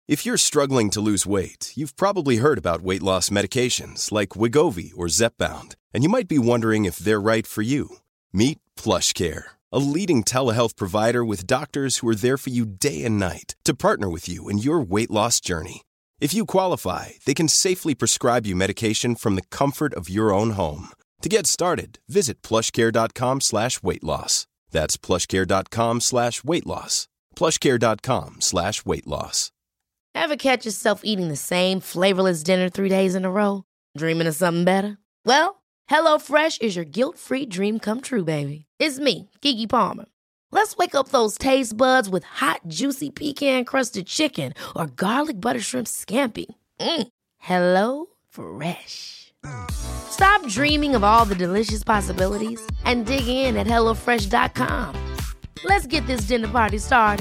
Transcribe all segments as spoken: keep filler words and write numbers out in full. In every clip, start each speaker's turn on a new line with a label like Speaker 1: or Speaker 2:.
Speaker 1: If you're struggling to lose weight, you've probably heard about weight loss medications like Wegovy or Zepbound, and you might be wondering if they're right for you. Meet PlushCare, a leading telehealth provider with doctors who are there for you day and night to partner with you in your weight loss journey. If you qualify, they can safely prescribe you medication from the comfort of your own home. To get started, visit plushcare.com slash weight loss. That's plushcare.com slash weight loss. plushcare.com slash weight loss.
Speaker 2: Ever catch yourself eating the same flavorless dinner three days in a row? Dreaming of something better? Well, HelloFresh is your guilt-free dream come true, baby. It's me, Keke Palmer. Let's wake up those taste buds with hot, juicy pecan-crusted chicken or garlic butter shrimp scampi. Mm. Hello Fresh. Stop dreaming of all the delicious possibilities and dig in at hello fresh dot com. Let's get this dinner party started.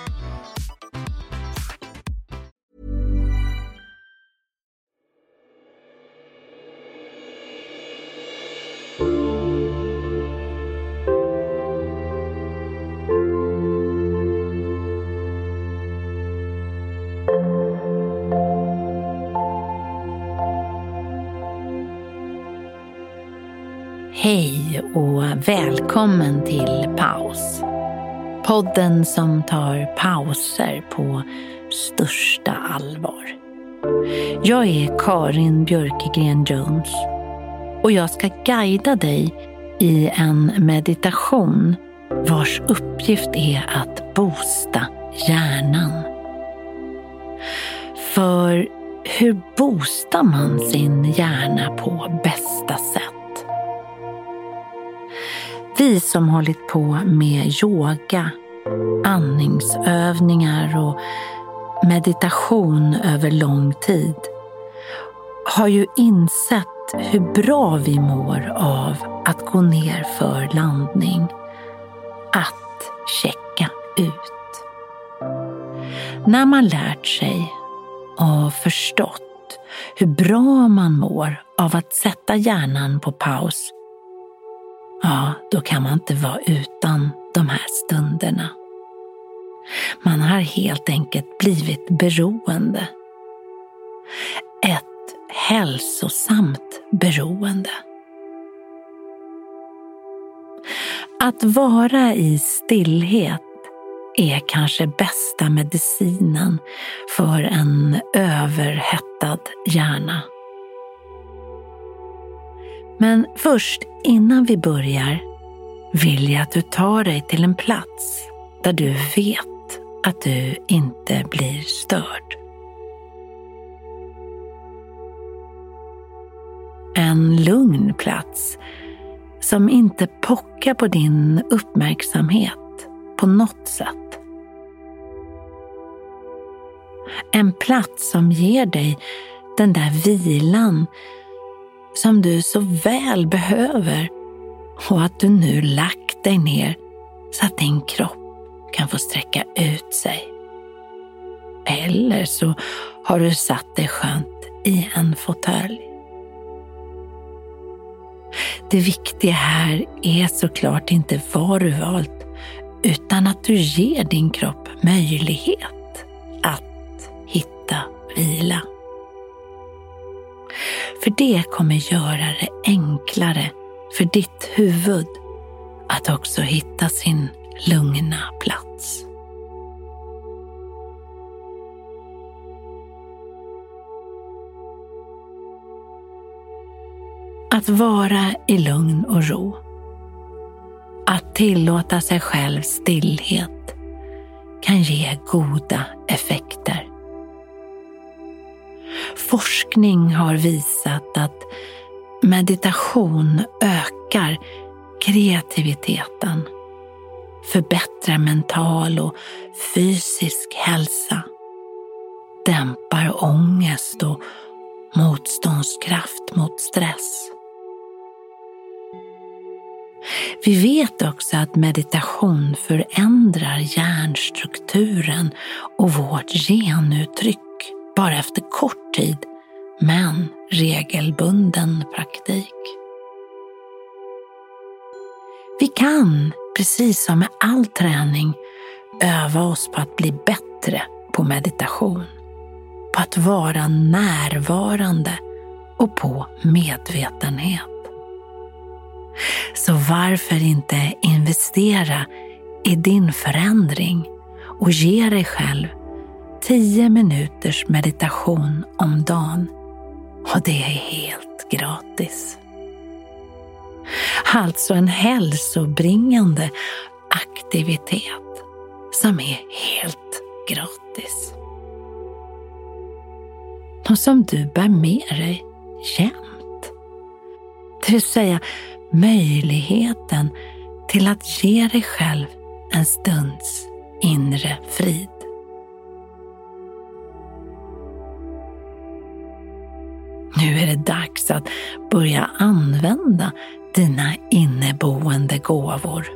Speaker 3: Hej och välkommen till Paus. Podden som tar pauser på största allvar. Jag är Karin Björkegren Jones och jag ska guida dig i en meditation vars uppgift är att boosta hjärnan. För hur boostar man sin hjärna på bästa sätt? Vi som hållit på med yoga, andningsövningar och meditation över lång tid har ju insett hur bra vi mår av att gå ner för landning, att checka ut. När man lärt sig och förstått hur bra man mår av att sätta hjärnan på paus, ja, då kan man inte vara utan de här stunderna. Man har helt enkelt blivit beroende. Ett hälsosamt beroende. Att vara i stillhet är kanske bästa medicinen för en överhettad hjärna. Men först innan vi börjar vill jag att du tar dig till en plats där du vet att du inte blir störd. En lugn plats som inte pockar på din uppmärksamhet på något sätt. En plats som ger dig den där vilan som du så väl behöver och att du nu lagt dig ner så att din kropp kan få sträcka ut sig. Eller så har du satt dig skönt i en fåtölj. Det viktiga här är såklart inte vad du valt, utan att du ger din kropp möjlighet att hitta vila. För det kommer göra det enklare för ditt huvud att också hitta sin lugna plats. Att vara i lugn och ro. Att tillåta sig själv stillhet kan ge goda effekter. Forskning har visat att meditation ökar kreativiteten, förbättrar mental och fysisk hälsa, dämpar ångest och motståndskraft mot stress. Vi vet också att meditation förändrar hjärnstrukturen och vårt genuttryck bara efter kort tid, men regelbunden praktik. Vi kan, precis som med all träning, öva oss på att bli bättre på meditation. på att vara närvarande och på medvetenhet. Så varför inte investera i din förändring och ge dig själv tio minuters meditation om dagen, och det är helt gratis. Alltså en hälsobringande aktivitet som är helt gratis. Och som du bär med dig jämt. Det vill säga möjligheten till att ge dig själv en stunds inre frid. Nu är det dags att börja använda dina inneboende gåvor.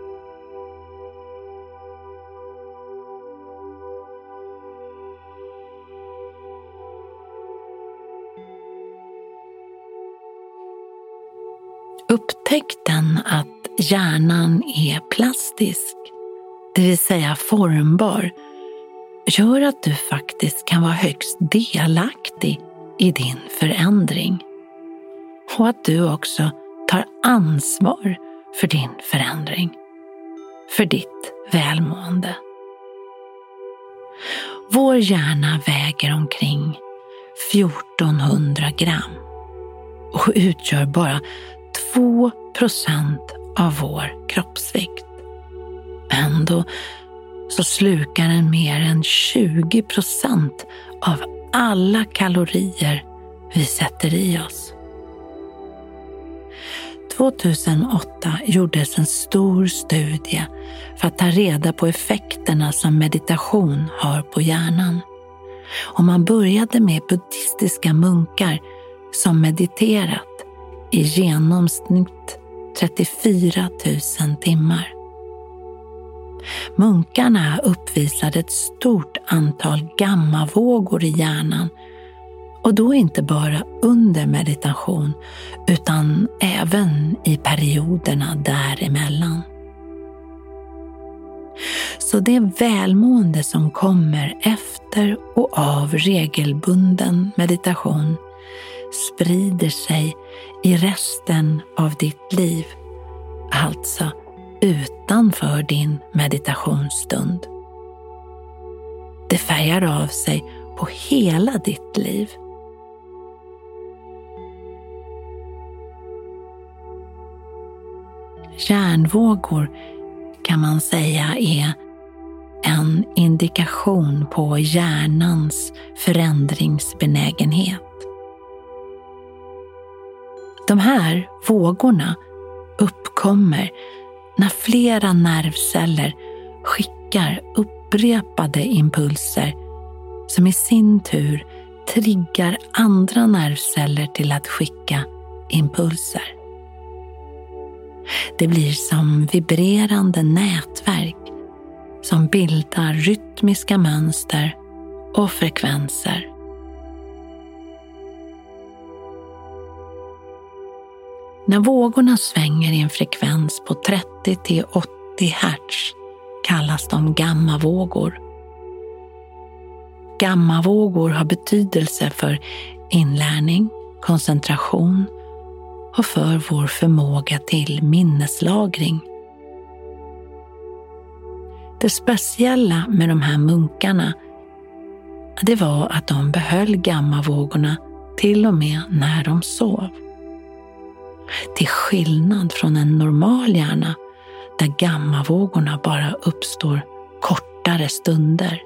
Speaker 3: Upptäckten att hjärnan är plastisk, det vill säga formbar, gör att du faktiskt kan vara högst delaktig i din förändring. Och att du också tar ansvar för din förändring, för ditt välmående. Vår hjärna väger omkring fjortonhundra gram och utgör bara två procent av vår kroppsvikt. Ändå så slukar den mer än tjugo procent av alla kalorier vi sätter i oss. tjugohundraåtta gjordes en stor studie för att ta reda på effekterna som meditation har på hjärnan. Och man började med buddhistiska munkar som mediterat i genomsnitt trettiofyra tusen timmar. Munkarna uppvisade ett stort antal gammavågor i hjärnan, och då inte bara under meditation utan även i perioderna däremellan. Så det välmående som kommer efter och av regelbunden meditation sprider sig i resten av ditt liv, alltså utanför din meditationsstund. Det färgar av sig på hela ditt liv. Hjärnvågor kan man säga är en indikation på hjärnans förändringsbenägenhet. De här vågorna uppkommer när flera nervceller skickar upprepade impulser som i sin tur triggar andra nervceller till att skicka impulser. Det blir som vibrerande nätverk som bildar rytmiska mönster och frekvenser. När vågorna svänger i en frekvens på trettio till åttio hertz kallas de gammavågor. Gammavågor har betydelse för inlärning, koncentration och för vår förmåga till minneslagring. Det speciella med de här munkarna, det var att de behöll gammavågorna till och med när de sov. Till skillnad från en normal hjärna där gammavågorna bara uppstår kortare stunder.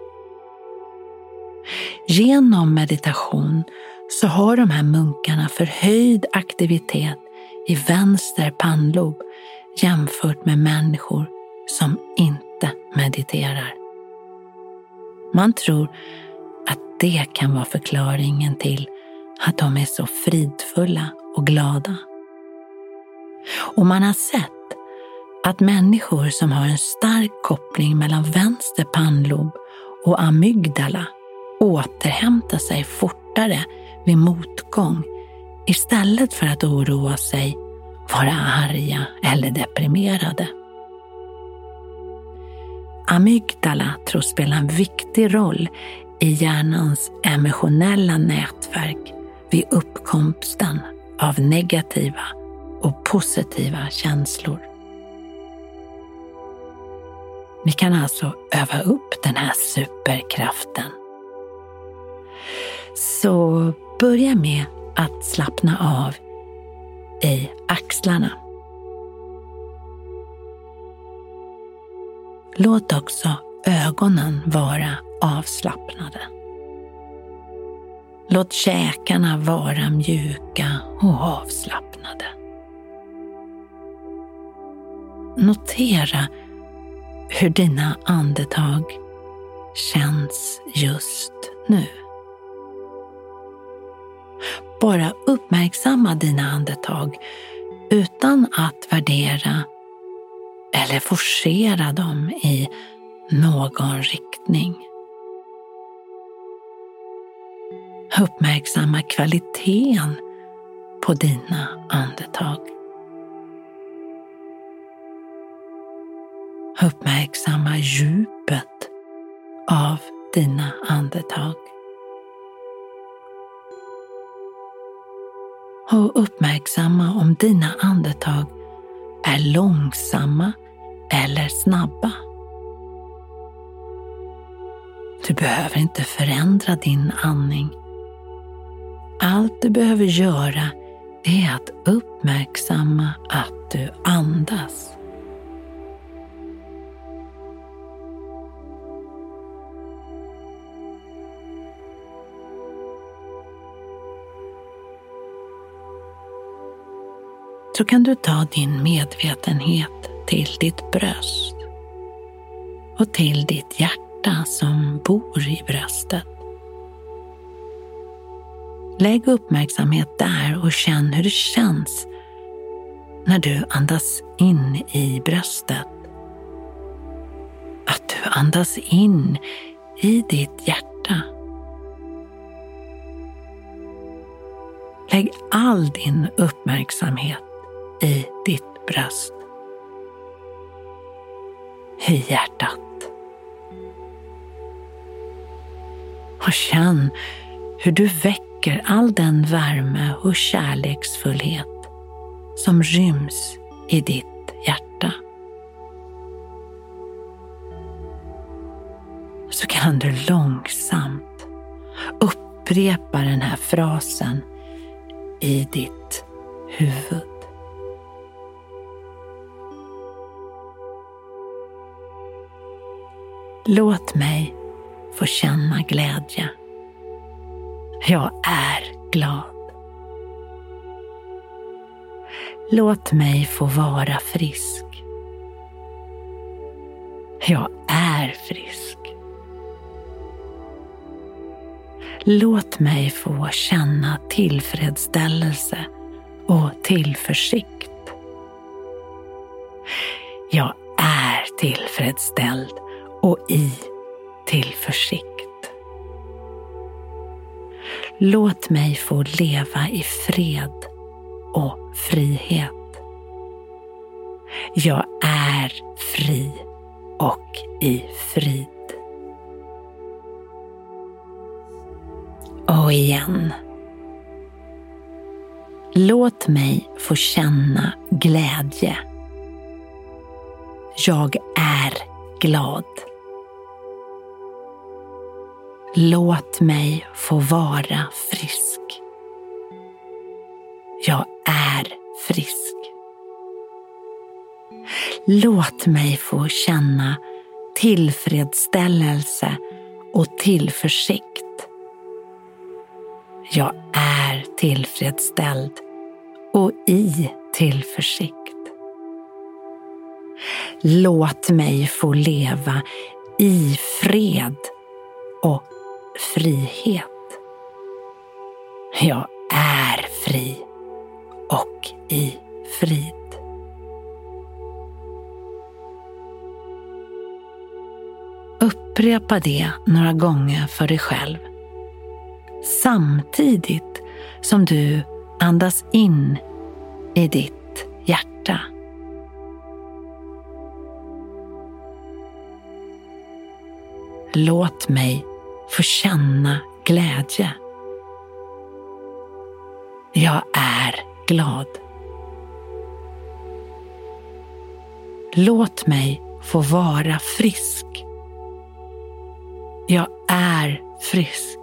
Speaker 3: Genom meditation så har de här munkarna förhöjd aktivitet i vänster pannlob jämfört med människor som inte mediterar. Man tror att det kan vara förklaringen till att de är så fridfulla och glada. Och man har sett att människor som har en stark koppling mellan vänster pannlob och amygdala återhämtar sig fortare vid motgång istället för att oroa sig, vara arga eller deprimerade. Amygdala tros spela en viktig roll i hjärnans emotionella nätverk vid uppkomsten av negativa och positiva känslor. Vi kan alltså öva upp den här superkraften. Så börja med att slappna av i axlarna. Låt också ögonen vara avslappnade. Låt käkarna vara mjuka och avslappnade. Notera hur dina andetag känns just nu. Bara uppmärksamma dina andetag utan att värdera eller forcera dem i någon riktning. Uppmärksamma kvaliteten på dina andetag. Uppmärksamma djupet av dina andetag. Och uppmärksamma om dina andetag är långsamma eller snabba. Du behöver inte förändra din andning. Allt du behöver göra är att uppmärksamma att du andas. Så kan du ta din medvetenhet till ditt bröst och till ditt hjärta som bor i bröstet. Lägg uppmärksamhet där och känn hur det känns när du andas in i bröstet. Att du andas in i ditt hjärta. Lägg all din uppmärksamhet i ditt bröst. I hjärtat. Och känn hur du väcker all den värme och kärleksfullhet som ryms i ditt hjärta. Så kan du långsamt upprepa den här frasen i ditt huvud. Låt mig få känna glädje. Jag är glad. Låt mig få vara frisk. Jag är frisk. Låt mig få känna tillfredsställelse och tillförsikt. Jag är tillfredsställd och i tillförsikt. Låt mig få leva i fred och frihet. Jag är fri och i frid. Och igen. Låt mig få känna glädje. Jag är glad. Låt mig få vara frisk. Jag är frisk. Låt mig få känna tillfredsställelse och tillförsikt. Jag är tillfredsställd och i tillförsikt. Låt mig få leva i fred och frihet. Jag är fri och i frid. Upprepa det några gånger för dig själv. Samtidigt som du andas in i ditt hjärta. Låt mig få känna glädje. Jag är glad. Låt mig få vara frisk. Jag är frisk.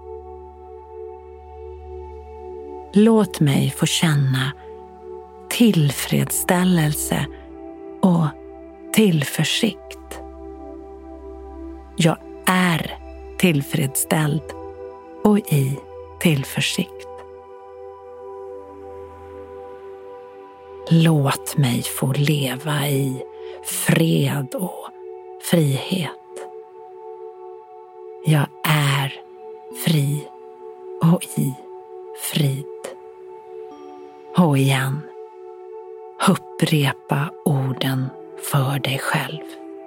Speaker 3: Låt mig få känna tillfredsställelse och tillförsikt. Jag är tillfredsställd och i tillförsikt. Låt mig få leva i fred och frihet. Jag är fri och i frid. Och igen, upprepa orden för dig själv.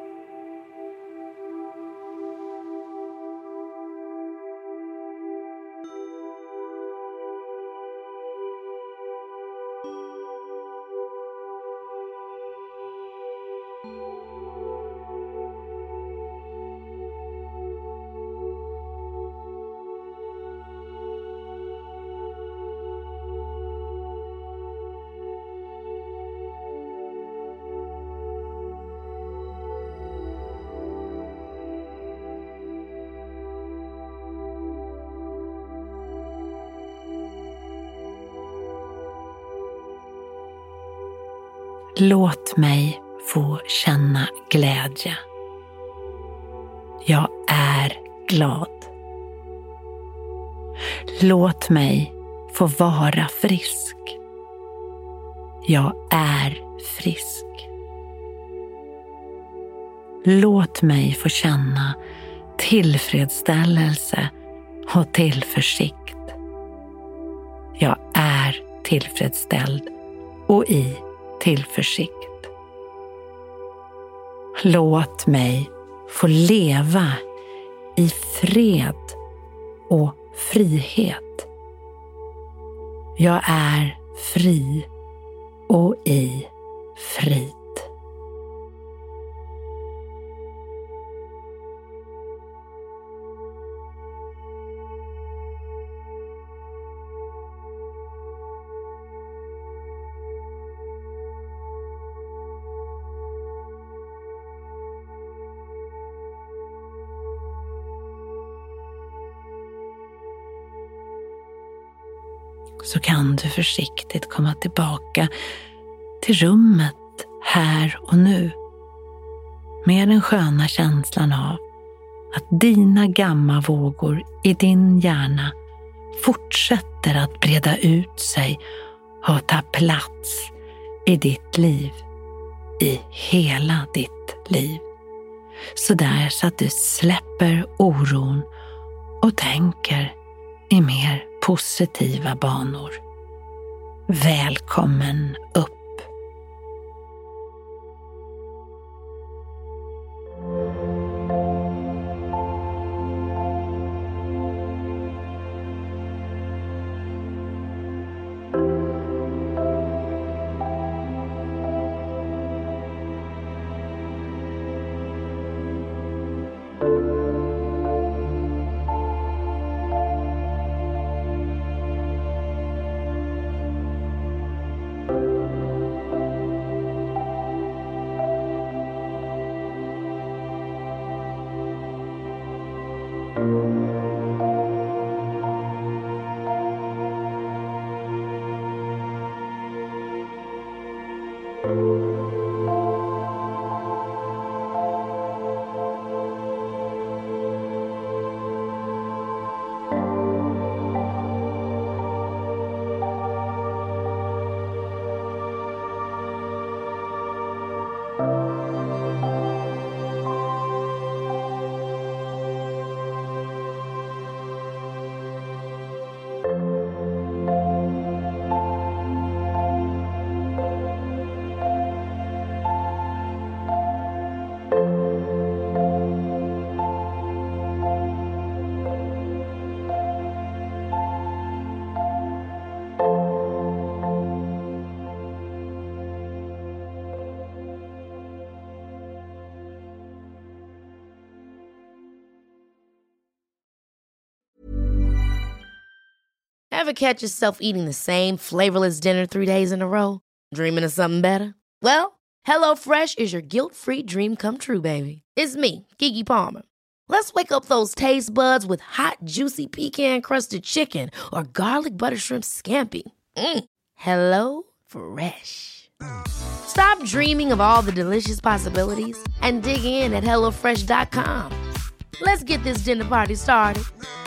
Speaker 3: Låt mig få känna glädje. Jag är glad. Låt mig få vara frisk. Jag är frisk. Låt mig få känna tillfredsställelse och tillförsikt. Jag är tillfredsställd och i tillförsikt. Låt mig få leva i fred och frihet. Jag är fri och i frid. Så kan du försiktigt komma tillbaka till rummet här och nu med den sköna känslan av att dina gamma-vågor i din hjärna fortsätter att breda ut sig och ta plats i ditt liv, i hela ditt liv. Så där så att du släpper oron och tänker i mer positiva banor. Välkommen upp.
Speaker 2: Ever catch yourself eating the same flavorless dinner three days in a row? Dreaming of something better? Well, HelloFresh is your guilt-free dream come true, baby. It's me, Keke Palmer. Let's wake up those taste buds with hot, juicy pecan-crusted chicken or garlic butter shrimp scampi. Mm. Hello Fresh. Stop dreaming of all the delicious possibilities and dig in at hello fresh dot com. Let's get this dinner party started.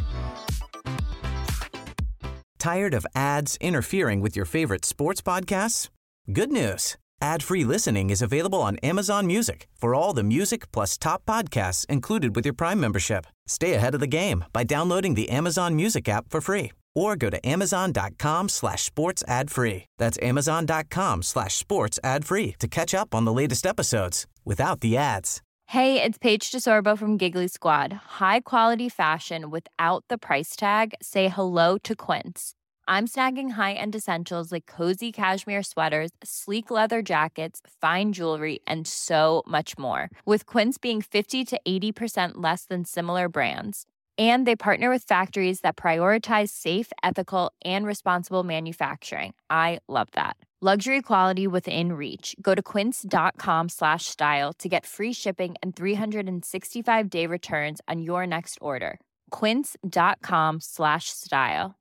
Speaker 4: Tired of ads interfering with your favorite sports podcasts? Good news. Ad-free listening is available on Amazon Music for all the music plus top podcasts included with your Prime membership. Stay ahead of the game by downloading the Amazon Music app for free or go to amazon.com slash sports ad free. That's amazon.com slash sports ad free to catch up on the latest episodes without the ads.
Speaker 5: Hey, it's Paige DeSorbo from Giggly Squad. High quality fashion without the price tag. Say hello to Quince. I'm snagging high-end essentials like cozy cashmere sweaters, sleek leather jackets, fine jewelry, and so much more. With Quince being fifty to eighty percent less than similar brands. And they partner with factories that prioritize safe, ethical, and responsible manufacturing. I love that. Luxury quality within reach. Go to quince.com slash style to get free shipping and three sixty-five day returns on your next order. Quince.com slash style.